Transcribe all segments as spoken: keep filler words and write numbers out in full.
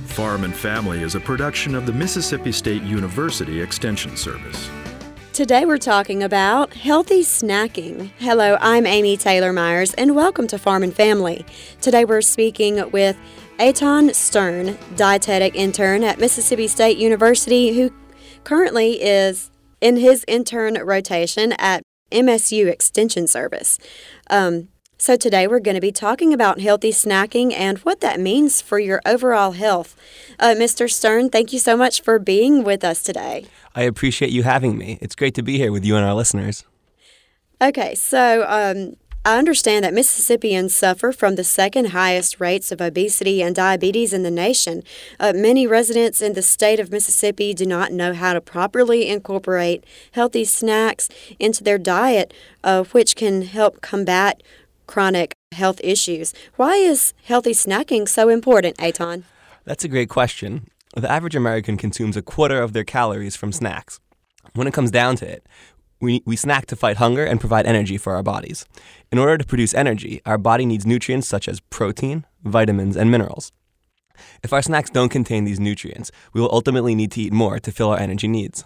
Farm and Family is a production of the Mississippi State University Extension Service. Today we're talking about healthy snacking. Hello, I'm Amy Taylor Myers, and welcome to Farm and Family. Today we're speaking with Eitan Stern, dietetic intern at Mississippi State University, who currently is in his intern rotation at M S U Extension Service. Um, so today we're going to be talking about healthy snacking and what that means for your overall health. Uh, Mister Stern, thank you so much for being with us today. I appreciate you having me. It's great to be here with you and our listeners. Okay, so um, I understand that Mississippians suffer from the second highest rates of obesity and diabetes in the nation. Uh, many residents in the state of Mississippi do not know how to properly incorporate healthy snacks into their diet, uh, which can help combat chronic health issues. Why is healthy snacking so important, Eitan? That's a great question. The average American consumes a quarter of their calories from snacks. When it comes down to it, we, we snack to fight hunger and provide energy for our bodies. In order to produce energy, our body needs nutrients such as protein, vitamins, and minerals. If our snacks don't contain these nutrients, we will ultimately need to eat more to fill our energy needs.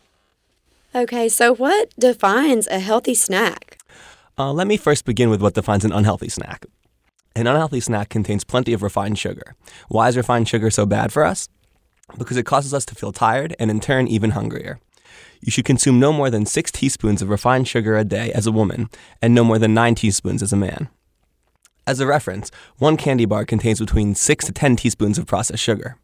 Okay, so what defines a healthy snack? Uh, let me first begin with what defines an unhealthy snack. An unhealthy snack contains plenty of refined sugar. Why is refined sugar so bad for us? Because it causes us to feel tired and in turn even hungrier. You should consume no more than six teaspoons of refined sugar a day as a woman and no more than nine teaspoons as a man. As a reference, one candy bar contains between six to ten teaspoons of processed sugar.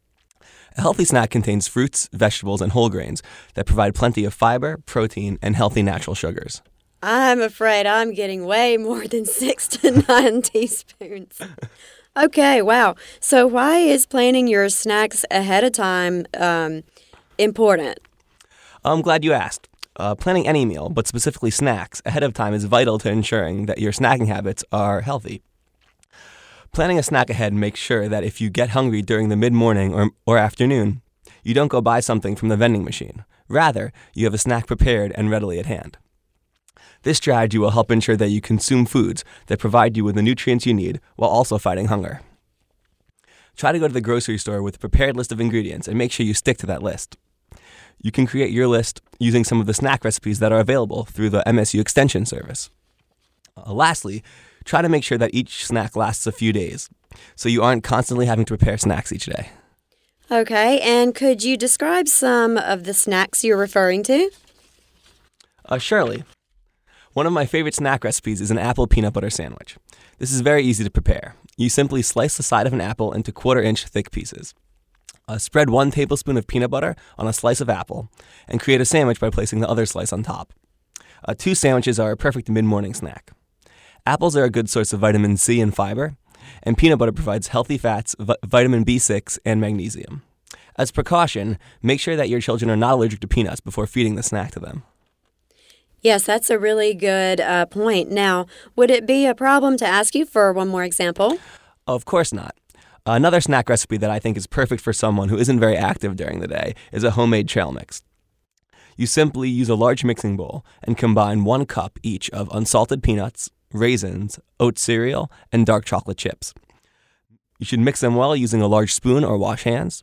A healthy snack contains fruits, vegetables, and whole grains that provide plenty of fiber, protein, and healthy natural sugars. I'm afraid I'm getting way more than six to nine teaspoons. Okay, wow. So why is planning your snacks ahead of time um, important? I'm glad you asked. Uh, planning any meal, but specifically snacks, ahead of time is vital to ensuring that your snacking habits are healthy. Planning a snack ahead makes sure that if you get hungry during the mid-morning or, or afternoon, you don't go buy something from the vending machine. Rather, you have a snack prepared and readily at hand. This strategy will help ensure that you consume foods that provide you with the nutrients you need while also fighting hunger. Try to go to the grocery store with a prepared list of ingredients and make sure you stick to that list. You can create your list using some of the snack recipes that are available through the M S U Extension Service. Uh, lastly, try to make sure that each snack lasts a few days, so you aren't constantly having to prepare snacks each day. Okay, and could you describe some of the snacks you're referring to? Uh, surely. One of my favorite snack recipes is an apple peanut butter sandwich. This is very easy to prepare. You simply slice the side of an apple into quarter-inch thick pieces. Uh, spread one tablespoon of peanut butter on a slice of apple and create a sandwich by placing the other slice on top. Uh, two sandwiches are a perfect mid-morning snack. Apples are a good source of vitamin C and fiber, and peanut butter provides healthy fats, vi- vitamin B six, and magnesium. As precaution, make sure that your children are not allergic to peanuts before feeding the snack to them. Yes, that's a really good uh, point. Now, would it be a problem to ask you for one more example? Of course not. Another snack recipe that I think is perfect for someone who isn't very active during the day is a homemade trail mix. You simply use a large mixing bowl and combine one cup each of unsalted peanuts, raisins, oat cereal, and dark chocolate chips. You should mix them well using a large spoon or wash hands.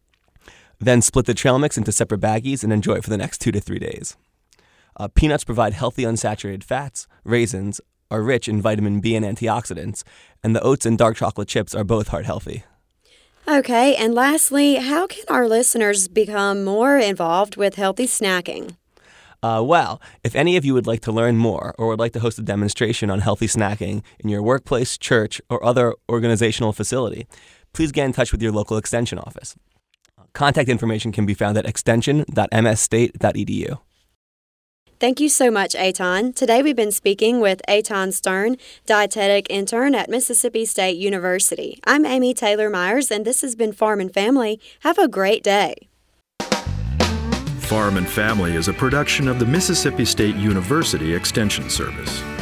Then split the trail mix into separate baggies and enjoy it for the next two to three days. Uh, peanuts provide healthy unsaturated fats, raisins are rich in vitamin B and antioxidants, and the oats and dark chocolate chips are both heart healthy. Okay, and lastly, how can our listeners become more involved with healthy snacking? Uh, well, if any of you would like to learn more or would like to host a demonstration on healthy snacking in your workplace, church, or other organizational facility, please get in touch with your local extension office. Contact information can be found at extension dot m s state dot e d u. Thank you so much, Eitan. Today we've been speaking with Eitan Stern, dietetic intern at Mississippi State University. I'm Amy Taylor Myers, and this has been Farm and Family. Have a great day. Farm and Family is a production of the Mississippi State University Extension Service.